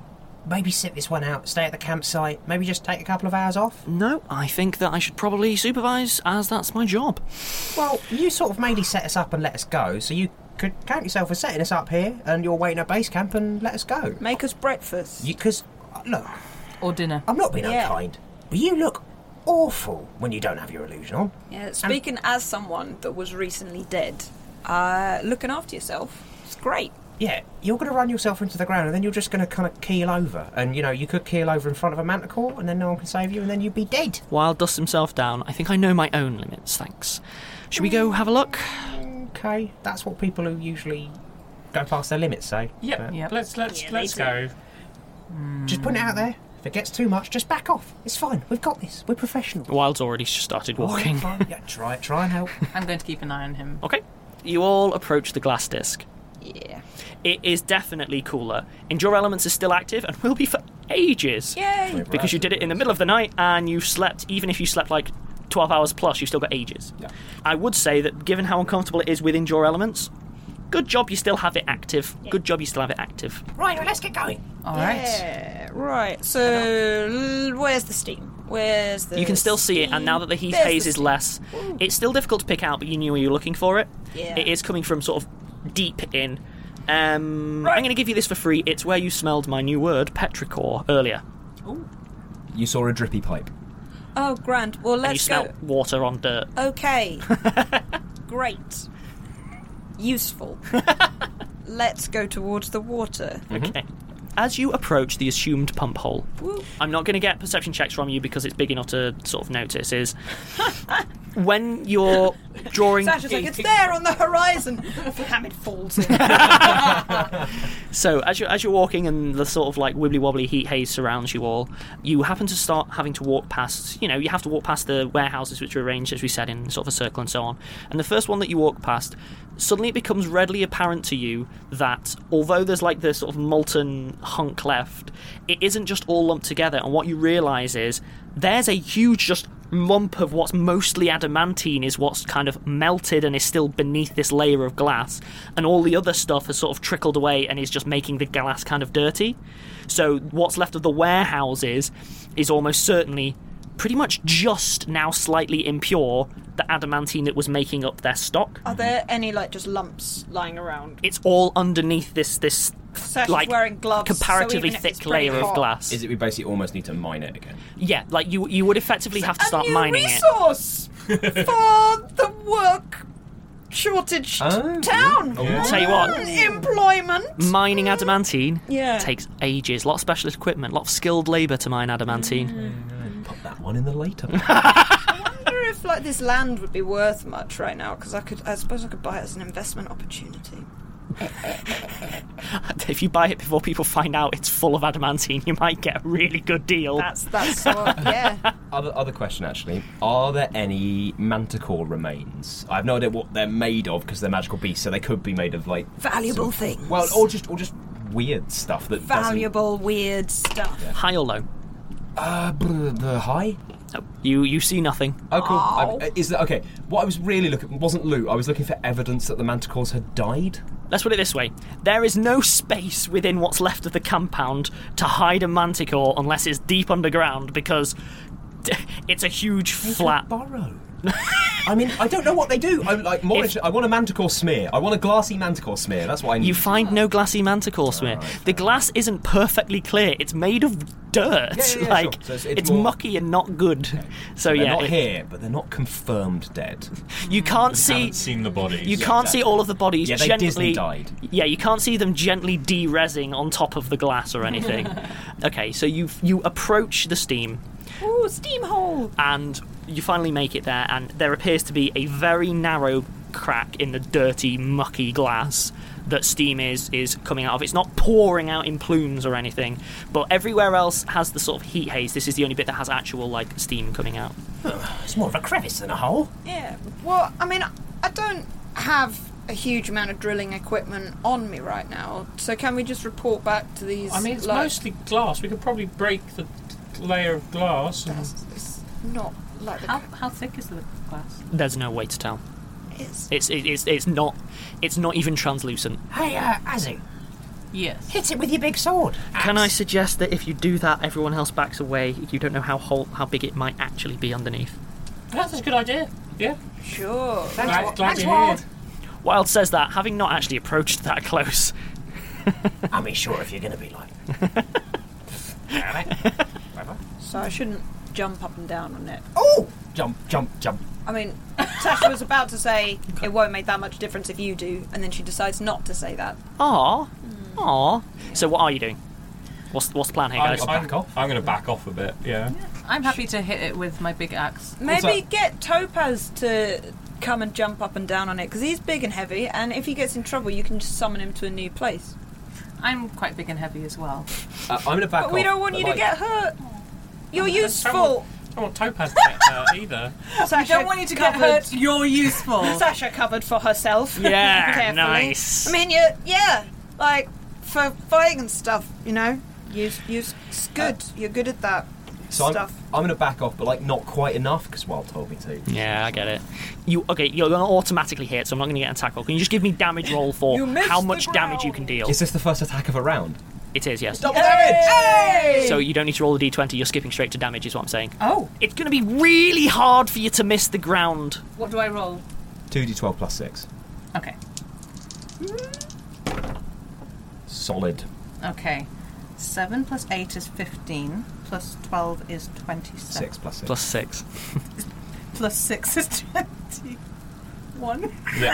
maybe sit this one out, stay at the campsite, maybe just take a couple of hours off? No, I think that I should probably supervise, as that's my job. Well, you sort of mainly set us up and let us go, so you could count yourself as setting us up here, and you're waiting at base camp and let us go. Make us breakfast. Because, look... Or dinner. I'm not being unkind, but you look awful when you don't have your illusion on. Yeah, speaking as someone that was recently dead, looking after yourself, it's great. Yeah, you're going to run yourself into the ground and then you're just going to kind of keel over. And, you could keel over in front of a manticore and then no one can save you and then you'd be dead. Wild dusts himself down. I think I know my own limits, thanks. Should we go have a look? Okay, that's what people who usually go past their limits say. Yep. Let's go. Just put it out there. If it gets too much, just back off. It's fine. We've got this. We're professional. Wild's already started walking. Yeah, try and help. I'm going to keep an eye on him. Okay. You all approach the glass disc. Yeah. It is definitely cooler. Endure Elements is still active and will be for ages. Yay! Because you did it in the middle of the night and you slept, even if you slept like 12 hours plus, you've still got ages. Yeah. I would say that given how uncomfortable it is with Endure Elements, good job you still have it active. Yeah. Good job you still have it active. Right, well, let's get going. All right. Yeah, right. So, where's the steam? Where's the You can still see it, and now that the heat haze is less, it's still difficult to pick out, but you knew where you were looking for it. Yeah. It is coming from sort of deep in. I'm going to give you this for free. It's where you smelled my new word, petrichor, earlier. Ooh. You saw a drippy pipe. Oh, grand. Well, And you let's go. smelled water on dirt. Okay. Great. Useful. Let's go towards the water. Okay. As you approach the assumed pump hole, Woo. I'm not going to get perception checks from you because it's big enough to sort of notice, is when you're drawing... Sasha's like, it's there on the horizon. Damn, it falls in. So as you're walking and the sort of like wibbly-wobbly heat haze surrounds you all, you happen to start having to walk past, you have to walk past the warehouses which are arranged, as we said, in sort of a circle and so on. And the first one that you walk past, suddenly it becomes readily apparent to you that although there's like this sort of molten hunk left, it isn't just all lumped together, and what you realise is there's a huge just lump of what's mostly adamantine is what's kind of melted and is still beneath this layer of glass, and all the other stuff has sort of trickled away and is just making the glass kind of dirty. So what's left of the warehouses is almost certainly pretty much just now slightly impure the adamantine that was making up their stock. Are there any just lumps lying around? It's all underneath this Sasha's like wearing gloves, comparatively so even if it's thick pretty layer of hot. glass. Is it we basically almost need to mine it again? Yeah, like you would effectively have to start mining it. resource for the work shortage town. Tell you what, Employment. mining adamantine Yeah. takes ages. A lot of specialist equipment, a lot of skilled labour to mine adamantine. Put that one in the later. I wonder if this land would be worth much right now, because I suppose I could buy it as an investment opportunity. If you buy it before people find out it's full of adamantine, you might get a really good deal. That's yeah. Other question, actually. Are there any manticore remains? I have no idea what they're made of because they're magical beasts, so they could be made of Valuable things. Well, or just weird stuff that Valuable, weird stuff. Yeah. High or low? High. No, you see nothing. Oh, cool. Is that okay? What I was really looking wasn't loot. I was looking for evidence that the manticores had died. Let's put it this way. There is no space within what's left of the compound to hide a manticore unless it's deep underground, because it's a huge flat... burrow. I mean, I don't know what they do. I want a manticore smear. I want a glassy manticore smear. That's what I need. You find no glassy manticore smear. The glass isn't perfectly clear. It's made of dirt. Yeah, sure. So it's more mucky and not good. Okay. So they're yeah, not here, but they're not confirmed dead. You can't see. Haven't seen the bodies. You can't see all of the bodies. Yeah, they gently. Disney died. Yeah, you can't see them gently de-rezzing on top of the glass or anything. Okay, so you approach the steam. Ooh, steam hole! And you finally make it there, and there appears to be a very narrow crack in the dirty, mucky glass that steam is coming out of. It's not pouring out in plumes or anything, but everywhere else has the sort of heat haze. This is the only bit that has actual steam coming out. It's more of a crevice than a hole. Yeah. Well, I mean, I don't have a huge amount of drilling equipment on me right now, so can we just report back to these? I mean, it's mostly glass. We could probably break the layer of glass. It's not like the... How thick is the glass? There's no way to tell. It's not even translucent. Hey, Azu, Yes. Hit it with your big sword. Can I suggest that if you do that, everyone else backs away? You don't know how big it might actually be underneath. That's a good idea. Yeah. Sure. Glad Thanks, you're Wild. here. Wild says that, having not actually approached that close. I mean, sure, if you're going to be like... So I shouldn't jump up and down on it. Oh! Jump. I mean, Sasha was about to say it won't make that much difference if you do, and then she decides not to say that. Aww. So what are you doing? What's the plan here, guys? I'm going to back off a bit, yeah. I'm happy to hit it with my big axe. Maybe get Topaz to come and jump up and down on it, because he's big and heavy, and if he gets in trouble, you can just summon him to a new place. I'm quite big and heavy as well. I'm going to back off. But we don't want you to get hurt. You're useful. I don't want Topaz to get hurt either. Sasha don't want you to get hurt. You're useful. Sasha covered for herself. Yeah, Carefully. nice. I mean, like for fighting and stuff. It's good. You're good at that stuff. I'm going to back off, but not quite enough because Wild told me to. Yeah, I get it. You're going to automatically hit, so I'm not going to get an attack roll. Can you just give me damage roll for how much damage you can deal? Is this the first attack of a round? It is, yes. Double damage! Hey! So you don't need to roll a d20, you're skipping straight to damage is what I'm saying. Oh. It's going to be really hard for you to miss the ground. What do I roll? 2d12 plus 6. Okay. Solid. Okay. 7 plus 8 is 15, plus 12 is 27. 6 plus 6. Plus 6. Plus 6 is 21.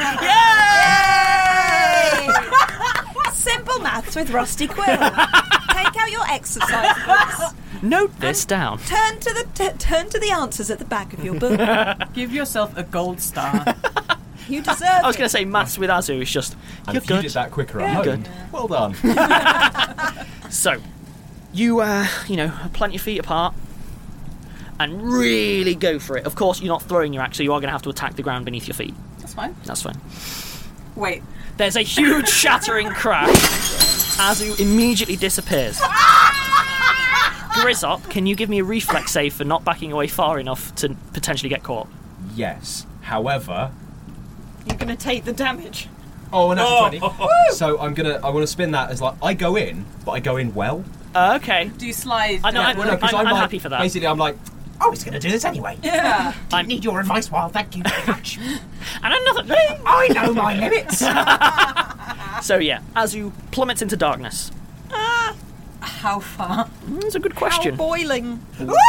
Yay! Simple maths with Rusty Quill. Take out your exercise books. Note this down. Turn to the answers at the back of your book. Give yourself a gold star. You deserve I was it. going to say maths with Azu is just, And you're if good. you did that quicker at You're home, good. well done. So, you plant your feet apart and really go for it. Of course, you're not throwing your axe, so you are going to have to attack the ground beneath your feet. That's fine. That's fine. Wait. There's a huge shattering crash. Azu immediately disappears. Grizzop, can you give me a reflex save for not backing away far enough to potentially get caught? Yes. However... You're going to take the damage. Oh, no, 20. So I want to spin that as I go in, but I go in well. Okay. Do you slide? I'm happy for that. Basically, I'm like, Oh, he's going to do this anyway. Yeah. I need your advice, Wild. Thank you very much. And another thing. I know my limits. So yeah, as you plummets into darkness. How far? That's a good question. How boiling.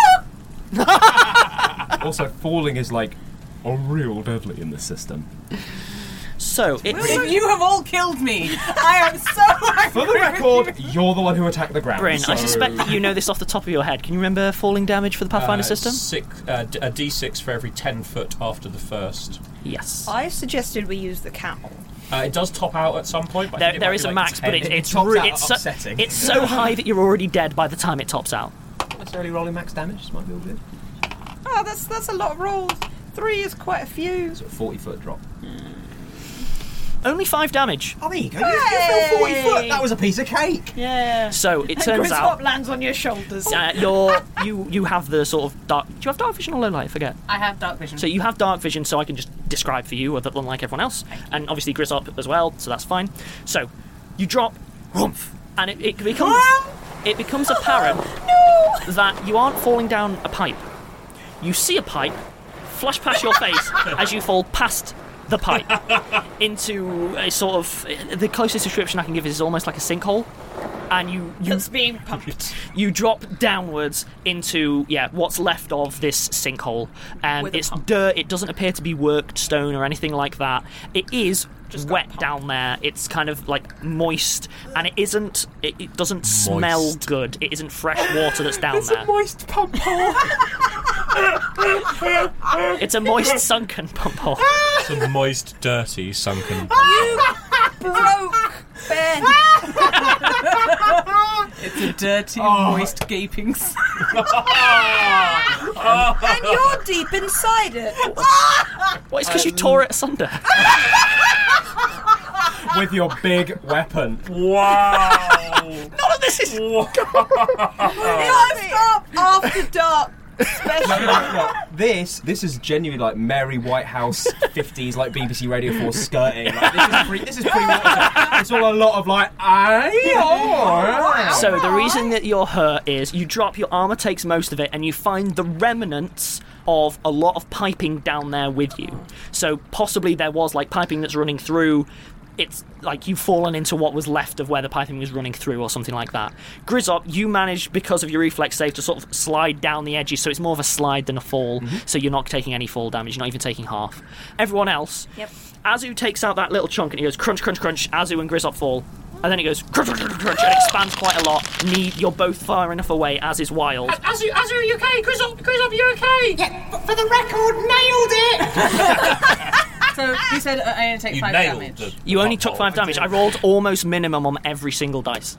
Also, falling is real deadly in this system. So If you have all killed me, I am so angry. For the record, you're the one who attacked the ground. Bryn, so... I suspect that you know this off the top of your head. Can you remember falling damage for the Pathfinder system? A d6 for every 10 foot after the first. Yes. I suggested we use the cow. It does top out at some point. But I think There it is might a be max, but 10. it's upsetting. It's so high that you're already dead by the time it tops out. necessarily rolling max damage. This might be all good. Oh, that's a lot of rolls. 3 is quite a few. So a 40-foot drop. Only 5 damage. Oh, there you go. You fell 40 foot. That was a piece of cake. Yeah. So it And turns out Grizzop lands on your shoulders. you have the sort of dark. Do you have dark vision or low light? I forget. I have dark vision. So you have dark vision, so I can just describe for you, unlike everyone else, and obviously Grizzop as well. So that's fine. So you drop, whoomph, and it becomes apparent that you aren't falling down a pipe. You see a pipe flash past your face as you fall past the pipe into a sort of, the closest description I can give is almost like a sinkhole, and That's being pumped. you drop downwards into what's left of this sinkhole, and With a it's pump. dirt. It doesn't appear to be worked stone or anything like that. It is just wet down there. It's kind of like moist, and it isn't. It doesn't smell good. It isn't fresh water that's down there. It's a moist pump hole. It's a moist sunken pump hole. It's a moist, dirty, sunken. You broke Ben. It's a dirty, moist, gaping. And you're deep inside it. Well, it's because you tore it asunder. With your big weapon. Wow! None of this is. Time's up after dark. Special. No. This is genuinely like Mary Whitehouse 50s, like BBC Radio 4 skirting. Like, this is pre-water. It's all a lot of like, So the reason that you're hurt is you drop, your armour takes most of it, and you find the remnants of a lot of piping down there with you. So possibly there was like piping that's running through. It's like you've fallen into what was left of where the piping was running through or something like that. Grizzop, you managed, because of your reflex save, to sort of slide down the edges, so it's more of a slide than a fall, so you're not taking any fall damage, you're not even taking half. Everyone else, Azu takes out that little chunk and he goes crunch, crunch, crunch, Azu and Grizzop fall. And then it goes crunch, crunch, crunch, crunch, and expands quite a lot. You're both far enough away, as is Wild. Azu, are you okay? Grizzop, you okay? Yeah, but for the record, nailed it! So you said I only take 5 damage. You only took 5 damage. I rolled almost minimum on every single dice.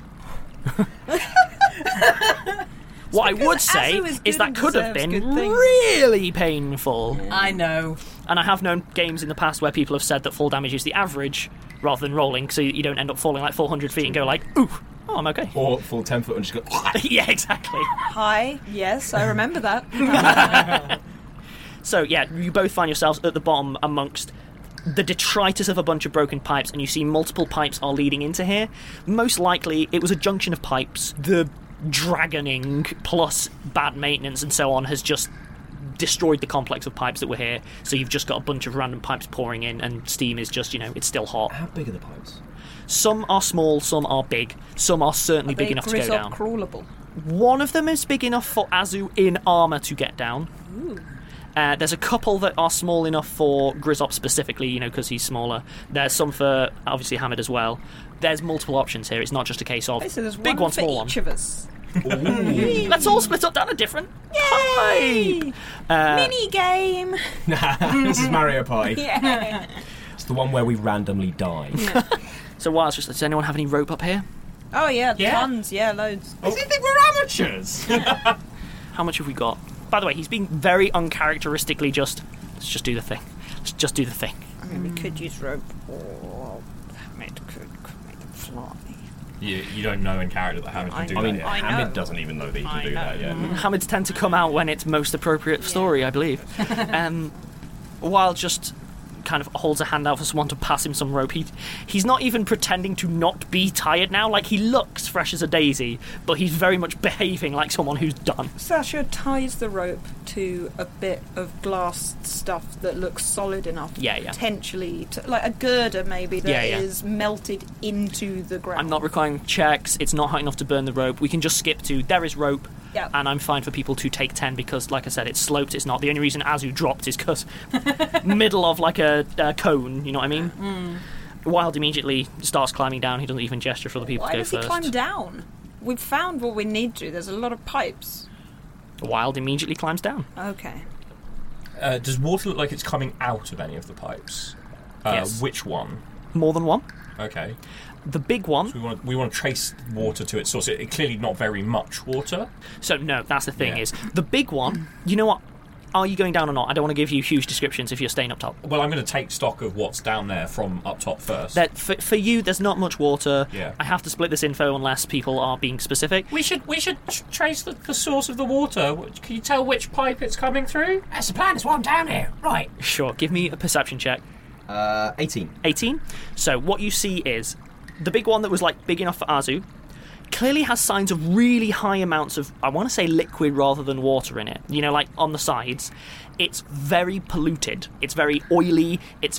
What I would say is that could have been really painful. I know. And I have known games in the past where people have said that fall damage is the average rather than rolling, so you don't end up falling like 400 feet and go like, ooh, oh, I'm okay. Or fall 10 foot and just go... Yeah, exactly. Hi, yes, I remember that. So, yeah, you both find yourselves at the bottom amongst the detritus of a bunch of broken pipes, and you see multiple pipes are leading into here. Most likely, it was a junction of pipes. The dragoning plus bad maintenance and so on has just destroyed the complex of pipes that were here, so you've just got a bunch of random pipes pouring in, and steam is just, it's still hot. How big are the pipes? Some are small, some are big. Some are certainly big enough to go down. Crawlable? One of them is big enough for Azu in armour to get down. Ooh. There's a couple that are small enough for Grizzop specifically, because he's smaller. There's some for, obviously, Hamid as well. There's multiple options here. It's not just a case of so there's big one, small one. each of us. Let's all split up down a different pipe. Mini game. This is Mario Party. Yeah. It's the one where we randomly die. So Wild's just, does anyone have any rope up here? Oh yeah, tons. Yeah, loads. Does he think we're amateurs? How much have we got? By the way, he's being very uncharacteristically let's just do the thing. Let's just do the thing. I mean, we could use rope, or Hamid could make them fly. You don't know in character that Hamid can do that yet. Hamid doesn't even know that he can do that yet. Hamids tend to come out when it's most appropriate story, I believe. Wild just kind of holds a hand out for someone to pass him some rope. He's not even pretending to not be tired now. Like, he looks fresh as a daisy, but he's very much behaving like someone who's done. Sasha ties the rope to a bit of glass stuff that looks solid enough. Yeah. Potentially, like a girder maybe that is melted into the ground. I'm not requiring checks. It's not high enough to burn the rope. We can just skip to there is rope. Yep. And I'm fine for people to take 10 because, like I said, it's sloped. It's not. The only reason Azu dropped is because middle of like a cone, you know what I mean? Wild immediately starts climbing down. He doesn't even gesture for the people to go first. Why does he climb down? We've found what we need to. There's a lot of pipes. Wild immediately climbs down. Okay. Does water look like it's coming out of any of the pipes? Yes. Which one? More than one. Okay. The big one... So we want to trace water to its source. It's clearly not very much water. So, no, that's the thing is... The big one... You know what? Are you going down or not? I don't want to give you huge descriptions if you're staying up top. Well, I'm going to take stock of what's down there from up top first. For you, there's not much water. Yeah. I have to split this info unless people are being specific. We should trace the source of the water. Can you tell which pipe it's coming through? That's the plan. That's why I'm down here. Right. Sure. Give me a perception check. 18. 18? So what you see is... The big one that was, like, big enough for Azu clearly has signs of really high amounts of, I want to say liquid rather than water in it. Like, on the sides. It's very polluted. It's very oily. It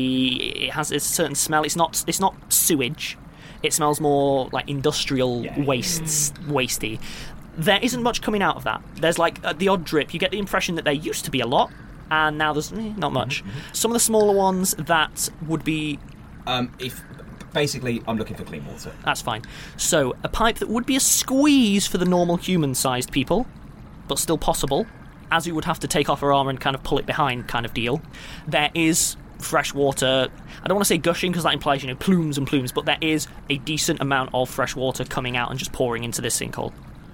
has a certain smell. It's not sewage. It smells more like industrial wasty. There isn't much coming out of that. There's, like, the odd drip. You get the impression that there used to be a lot, and now there's not much. Some of the smaller ones that would be... Basically, I'm looking for clean water. That's fine. So, a pipe that would be a squeeze for the normal human-sized people, but still possible, as you would have to take off her armour and kind of pull it behind kind of deal. There is fresh water. I don't want to say gushing because that implies, plumes and plumes, but there is a decent amount of fresh water coming out and just pouring into this sinkhole.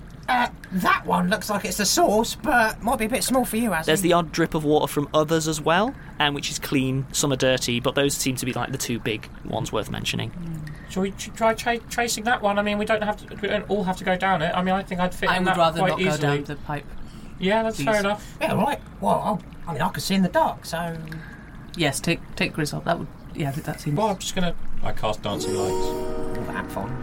That one looks like it's the source, but might be a bit small for you, Azu. There's the odd drip of water from others as well, which is clean. Some are dirty, but those seem to be like the two big ones worth mentioning. Shall we try tracing that one? I mean, we don't all have to go down it. I mean, I think I'd fit in that quite easily. I would rather not go down the pipe. Yeah, that's fair enough. Yeah, right. Well, I mean, I could see in the dark, so... Yes, take Grizzop. That would... Yeah, that seems... Well, I'm just going to... I cast Dancing Lights. All that fun.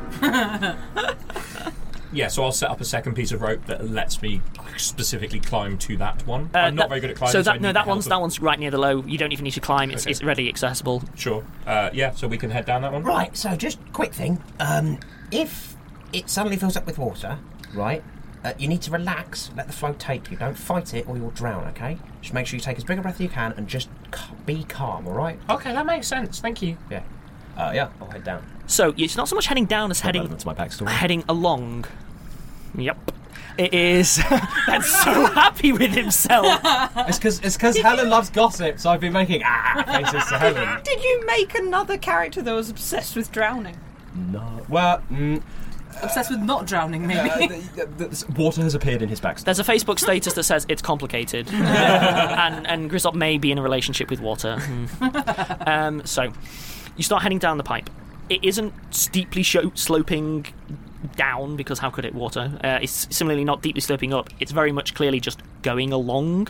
Yeah, so I'll set up a second piece of rope that lets me specifically climb to that one. I'm not very good at climbing. So that one's right near the low. You don't even need to climb. It's readily accessible. Sure. Yeah, so we can head down that one. Right. So just quick thing. If it suddenly fills up with water, right? You need to relax. Let the flow take you. Don't fight it, or you'll drown. Okay. Just make sure you take as big a breath as you can, and just be calm. All right. Okay, that makes sense. Thank you. Yeah. Yeah. I'll head down. So it's not so much heading down as heading along. Yep. It is. Ben's so happy with himself. It's because Helen loves gossip, so I've been making faces to Helen. Did you make another character that was obsessed with drowning? No. Well, obsessed with not drowning, maybe. Water has appeared in his backstory. There's a Facebook status that says it's complicated, and Grizzop may be in a relationship with water. So you start heading down the pipe. It isn't steeply sloping down, because how could it, water? It's similarly not deeply sloping up. It's very much clearly just going along.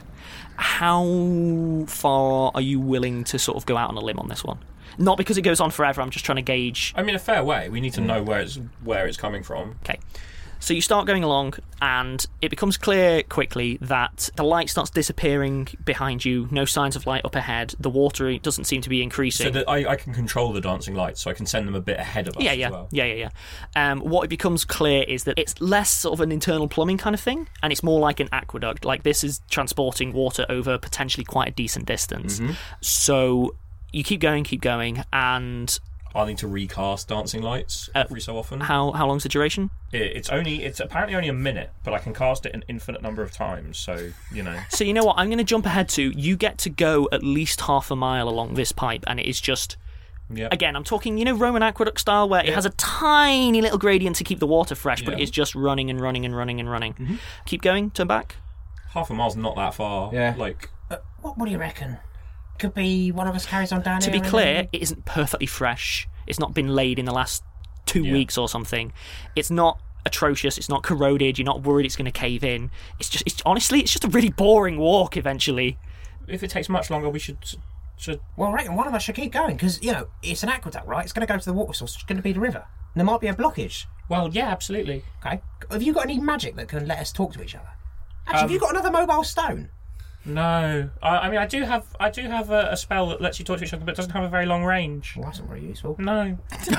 How far are you willing to sort of go out on a limb on this one? Not because it goes on forever, I'm just trying to gauge... I mean, a fair way. We need to know where it's coming from. Okay. So you start going along, and it becomes clear quickly that the light starts disappearing behind you, no signs of light up ahead, the water doesn't seem to be increasing. So that I can control the dancing lights, so I can send them a bit ahead of us as well. Yeah. What it becomes clear is that it's less sort of an internal plumbing kind of thing, and it's more like an aqueduct. Like, this is transporting water over potentially quite a decent distance. Mm-hmm. So you keep going, and... I'll need to recast Dancing Lights every so often. How long's the duration? It's apparently only a minute, but I can cast it an infinite number of times, so, you know. So you know what, I'm going to jump ahead to, you get to go at least half a mile along this pipe, and it is just... Yep. Again, I'm talking, Roman aqueduct style, where it has a tiny little gradient to keep the water fresh, but it's just running and running and running and running. Mm-hmm. Keep going, turn back. Half a mile's not that far. Yeah. What do you reckon? Could be one of us carries on down To here. be clear, it isn't perfectly fresh. It's not been laid in the last 2 weeks or something. It's not atrocious. It's not corroded. You're not worried it's going to cave in. Honestly, it's just a really boring walk eventually. If it takes much longer, we should... Well, I reckon one of us should keep going, because, it's an aqueduct, right? It's going to go to the water source. It's going to be the river. And there might be a blockage. Well, yeah, absolutely. Okay. Have you got any magic that can let us talk to each other? Actually, have you got another mobile stone? No. I mean, I do have a spell that lets you talk to each other, but doesn't have a very long range. Well, that's not very useful. No.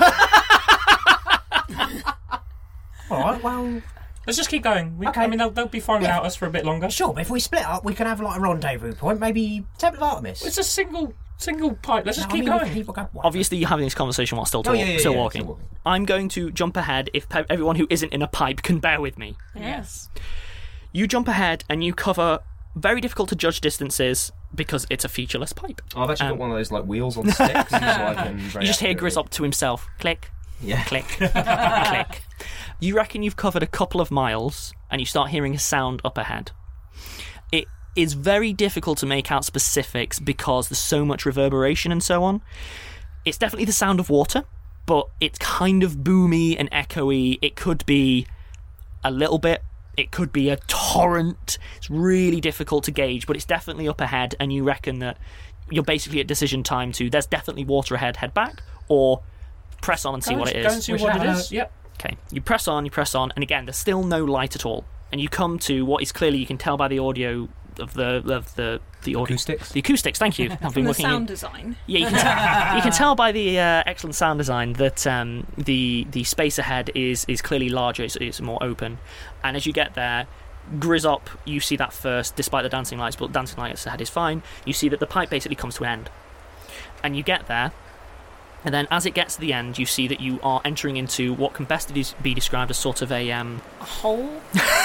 All right, well... Let's just keep going. Okay. I mean, they'll be fine without us for a bit longer. Sure, but if we split up, we can have like a rendezvous point, maybe Temple of Artemis. It's a single pipe. Let's just keep going. Obviously, you're having this conversation while still walking. Still walking. I'm going to jump ahead if everyone who isn't in a pipe can bear with me. Yes. You jump ahead and you cover very difficult to judge distances because it's a featureless pipe. I've actually got one of those wheels on sticks, so I can. You just hear Grizzop to himself. Click. Yeah. Click. Click. You reckon you've covered a couple of miles and you start hearing a sound up ahead. It is very difficult to make out specifics because there's so much reverberation and so on. It's definitely the sound of water, but it's kind of boomy and echoey. It could be a little bit. It could be a torrent. It's really difficult to gauge, but it's definitely up ahead, and you reckon that you're basically at decision time to, there's definitely water ahead, head back, or press on and see what it is. Go and see what it is. Yep. Okay, you press on, and again, there's still no light at all. And you come to what is clearly, you can tell by the audio of the audio. Acoustics? The acoustics, thank you. I've been the looking sound design. Yeah, you can tell by the excellent sound design that the space ahead is clearly larger, it's more open. And as you get there, Grizzop, you see that first, despite the dancing lights, but dancing lights ahead is fine. You see that the pipe basically comes to an end. And you get there, and then as it gets to the end, you see that you are entering into what can best be described as sort of a hole?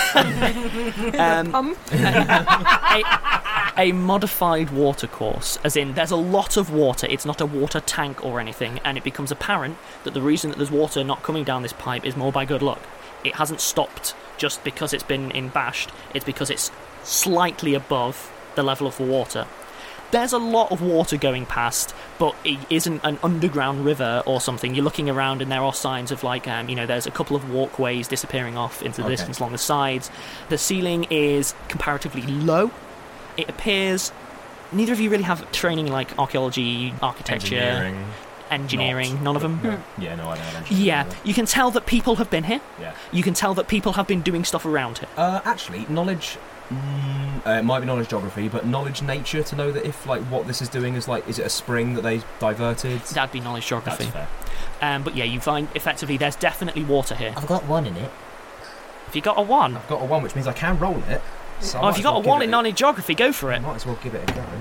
a modified water course, as in there's a lot of water. It's not a water tank or anything, and it becomes apparent that the reason that there's water not coming down this pipe is more by good luck. It hasn't stopped just because it's been bashed. It's because it's slightly above the level of the water. There's a lot of water going past, but it isn't an underground river or something. You're looking around and there are signs of there's a couple of walkways disappearing off into the distance along the sides. The ceiling is comparatively low. It appears neither of you really have training in archaeology, architecture, engineering. None of them? No. Yeah, no, I don't have engineering. Yeah, you can tell that people have been here. Yeah. You can tell that people have been doing stuff around here. Actually, knowledge... it might be knowledge geography, but knowledge nature to know that if what this is doing is it a spring that they diverted? That'd be knowledge geography. That's fair. But yeah, you find effectively there's definitely water here. I've got 1 in it. If you got a 1, I've got a 1, which means I can roll it. So if you got a 1 in knowledge geography, go for it. Might as well give it a go.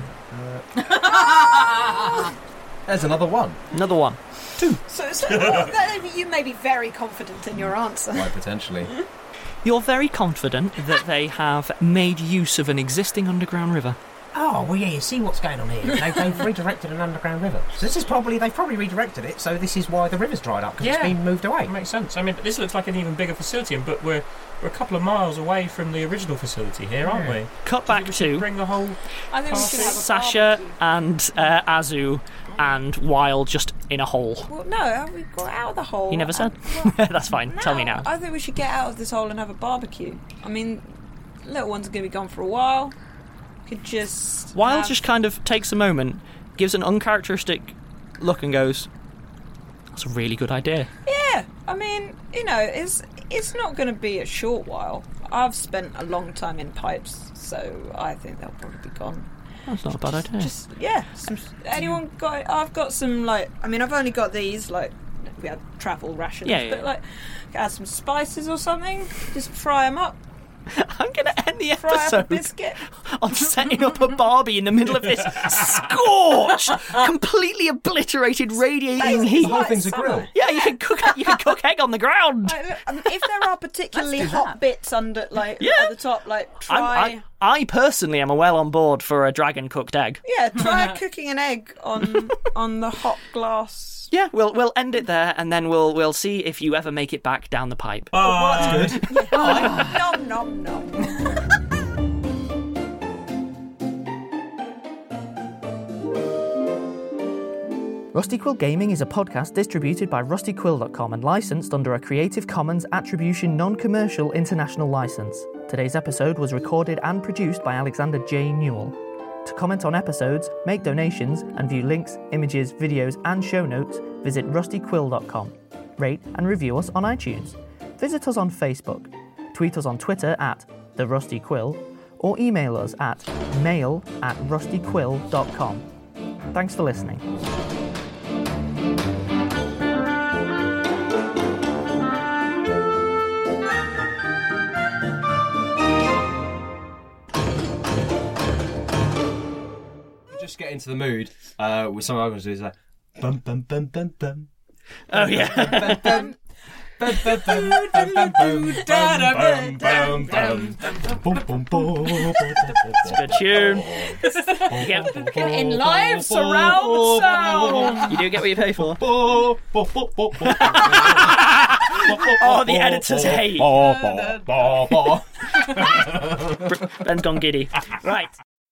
There's another 1. Another 1. 2. So you may be very confident in your answer. Quite potentially. You're very confident that they have made use of an existing underground river. Oh, well, yeah, you see what's going on here. They've redirected an underground river. So they've probably redirected it, so this is why the river's dried up, because it's been moved away. That makes sense. I mean, this looks like an even bigger facility, but we're a couple of miles away from the original facility here, aren't we? Cut back to bring the whole... I think we should have a Sasha and Azu and Wild just in a hole. Well, no, we got out of the hole. You never said? That's fine. Tell me now. I think we should get out of this hole and have a barbecue. I mean, little ones are going to be gone for a while. Could just... Wild just kind of takes a moment, gives an uncharacteristic look and goes, "That's a really good idea." Yeah, I mean, it's not going to be a short while. I've spent a long time in pipes, so I think they'll probably be gone. That's not a bad idea. Anyone got... I've got some, I've only got these, we had travel rations, but, add some spices or something, just fry them up. I'm going to end the Fry up a episode biscuit. on setting up a Barbie in the middle of this scorched, completely obliterated, radiating heat. The whole thing's a grill. Yeah, you can cook egg on the ground. If there are particularly hot bits under, at the top, try... I personally am well on board for a dragon cooked egg. Yeah, try cooking an egg on the hot glass. Yeah, we'll end it there, and then we'll see if you ever make it back down the pipe. Oh, that's good. Nom nom nom. Rusty Quill Gaming is a podcast distributed by rustyquill.com and licensed under a Creative Commons Attribution Non-Commercial International License. Today's episode was recorded and produced by Alexander J. Newell. To comment on episodes, make donations, and view links, images, videos, and show notes, visit rustyquill.com. Rate and review us on iTunes. Visit us on Facebook. Tweet us on Twitter @TheRustyQuill, or email us at mail@rustyquill.com. Thanks for listening. Just get into the mood with some of is like bum bum bum bum bum. Oh yeah. It's a good tune. In live surround sound. You do get what you pay for. Oh, the editors hate. Ben's gone giddy. Right.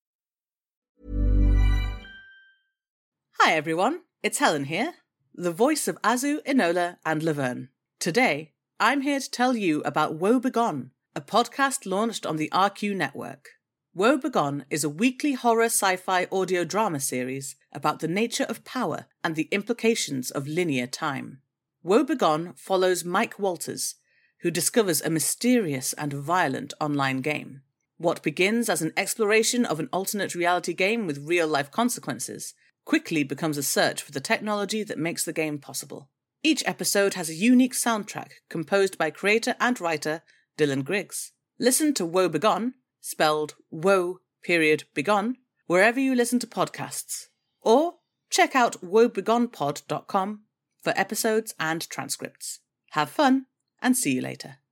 Hi everyone, it's Helen here, the voice of Azu, Enola and Laverne. Today, I'm here to tell you about Woe Begone, a podcast launched on the RQ network. Woe Begone is a weekly horror sci-fi audio drama series about the nature of power and the implications of linear time. Woe Begone follows Mike Walters, who discovers a mysterious and violent online game. What begins as an exploration of an alternate reality game with real-life consequences quickly becomes a search for the technology that makes the game possible. Each episode has a unique soundtrack composed by creator and writer Dylan Griggs. Listen to Woe Begone, spelled Woe.Begone, wherever you listen to podcasts. Or check out woebegonepod.com for episodes and transcripts. Have fun, and see you later.